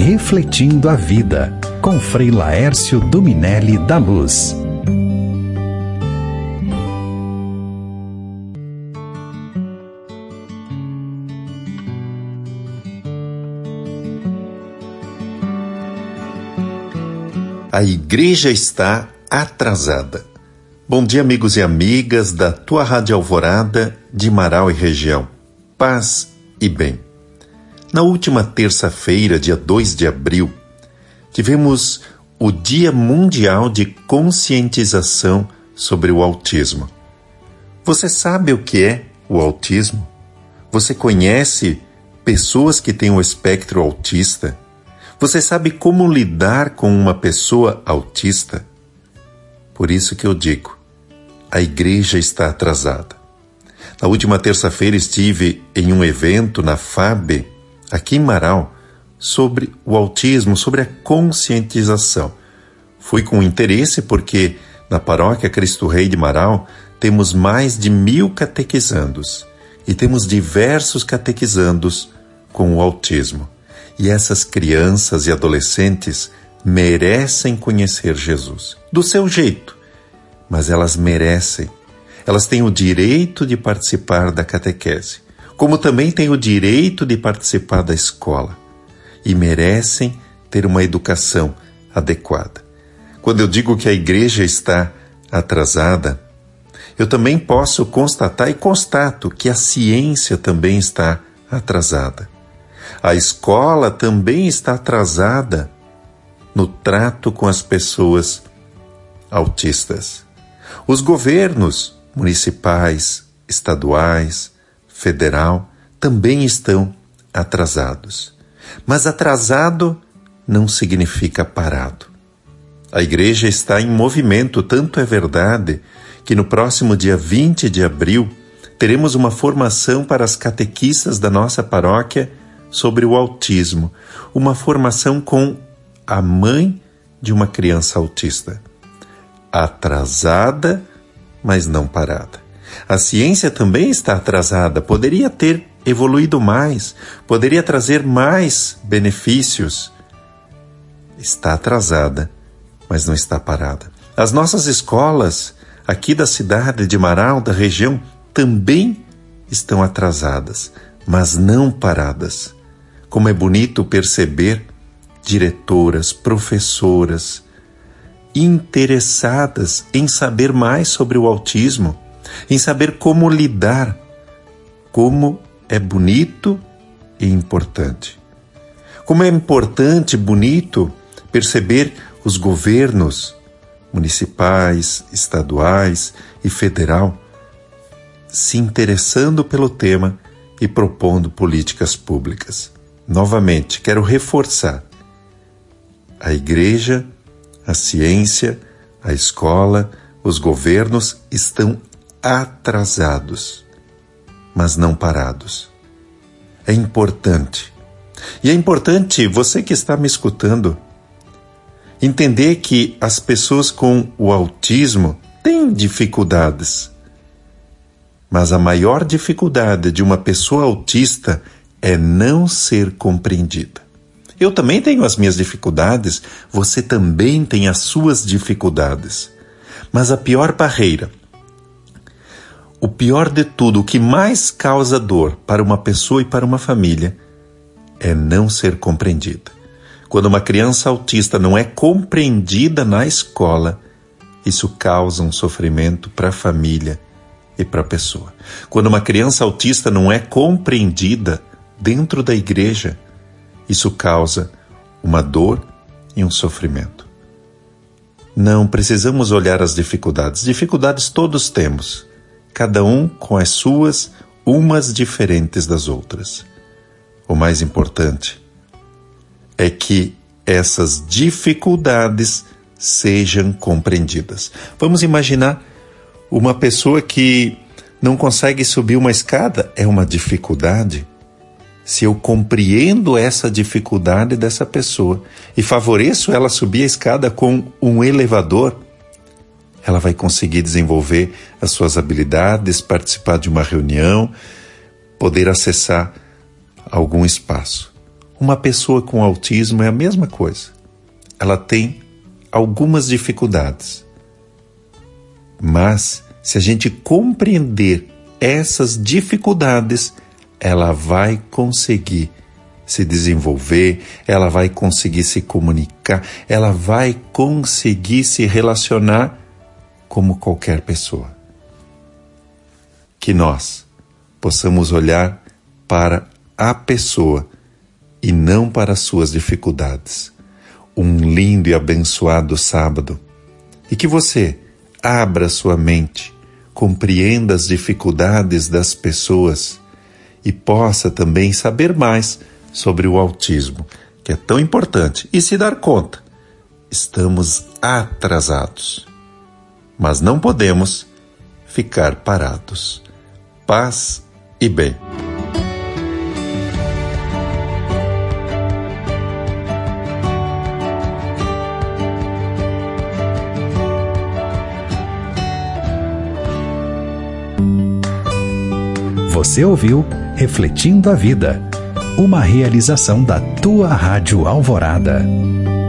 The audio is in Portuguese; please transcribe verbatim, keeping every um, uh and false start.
Refletindo a Vida, com Frei Laércio Dominelli da Luz. A igreja está atrasada. Bom dia, amigos e amigas da tua Rádio Alvorada de Marau e região. Paz e bem. Na última terça-feira, dia dois de abril, tivemos o Dia Mundial de Conscientização sobre o Autismo. Você sabe o que é o autismo? Você conhece pessoas que têm o espectro autista? Você sabe como lidar com uma pessoa autista? Por isso que eu digo, a igreja está atrasada. Na última terça-feira estive em um evento na F A B, aqui em Marau, sobre o autismo, sobre a conscientização. Fui com interesse porque na paróquia Cristo Rei de Marau temos mais de mil catequizandos e temos diversos catequizandos com o autismo. E essas crianças e adolescentes merecem conhecer Jesus, do seu jeito, mas elas merecem. Elas têm o direito de participar da catequese, como também têm o direito de participar da escola, e merecem ter uma educação adequada. Quando eu digo que a igreja está atrasada, eu também posso constatar e constato que a ciência também está atrasada. A escola também está atrasada no trato com as pessoas autistas. Os governos municipais, estaduais, federal, também estão atrasados. Mas atrasado não significa parado. A igreja está em movimento, tanto é verdade que no próximo dia vinte de abril teremos uma formação para as catequistas da nossa paróquia sobre o autismo, uma formação com a mãe de uma criança autista. Atrasada, mas não parada. A ciência também está atrasada, poderia ter evoluído mais, poderia trazer mais benefícios. Está atrasada, mas não está parada. As nossas escolas, aqui da cidade de Marau, da região, também estão atrasadas, mas não paradas. Como é bonito perceber diretoras, professoras, interessadas em saber mais sobre o autismo, em saber como lidar, como é bonito e importante. Como é importante, bonito, perceber os governos municipais, estaduais e federal se interessando pelo tema e propondo políticas públicas. Novamente, quero reforçar: a igreja, a ciência, a escola, os governos estão atrasados, mas não parados. É importante. E é importante, você que está me escutando, entender que as pessoas com o autismo têm dificuldades. Mas a maior dificuldade de uma pessoa autista é não ser compreendida. Eu também tenho as minhas dificuldades, você também tem as suas dificuldades. Mas a pior barreira, o pior de tudo, o que mais causa dor para uma pessoa e para uma família, é não ser compreendida. Quando uma criança autista não é compreendida na escola, isso causa um sofrimento para a família e para a pessoa. Quando uma criança autista não é compreendida dentro da igreja, isso causa uma dor e um sofrimento. Não precisamos olhar as dificuldades. Dificuldades todos temos, cada um com as suas, umas diferentes das outras. O mais importante é que essas dificuldades sejam compreendidas. Vamos imaginar uma pessoa que não consegue subir uma escada, é uma dificuldade. Se eu compreendo essa dificuldade dessa pessoa e favoreço ela subir a escada com um elevador, ela vai conseguir desenvolver as suas habilidades, participar de uma reunião, poder acessar algum espaço. Uma pessoa com autismo é a mesma coisa. Ela tem algumas dificuldades. Mas, se a gente compreender essas dificuldades, ela vai conseguir se desenvolver, ela vai conseguir se comunicar, ela vai conseguir se relacionar como qualquer pessoa. Que nós possamos olhar para a pessoa e não para as suas dificuldades. Um lindo e abençoado sábado. E que você abra sua mente, compreenda as dificuldades das pessoas e possa também saber mais sobre o autismo, que é tão importante, e se dar conta, estamos atrasados. Mas não podemos ficar parados. Paz e bem. Você ouviu Refletindo a Vida, uma realização da tua Rádio Alvorada.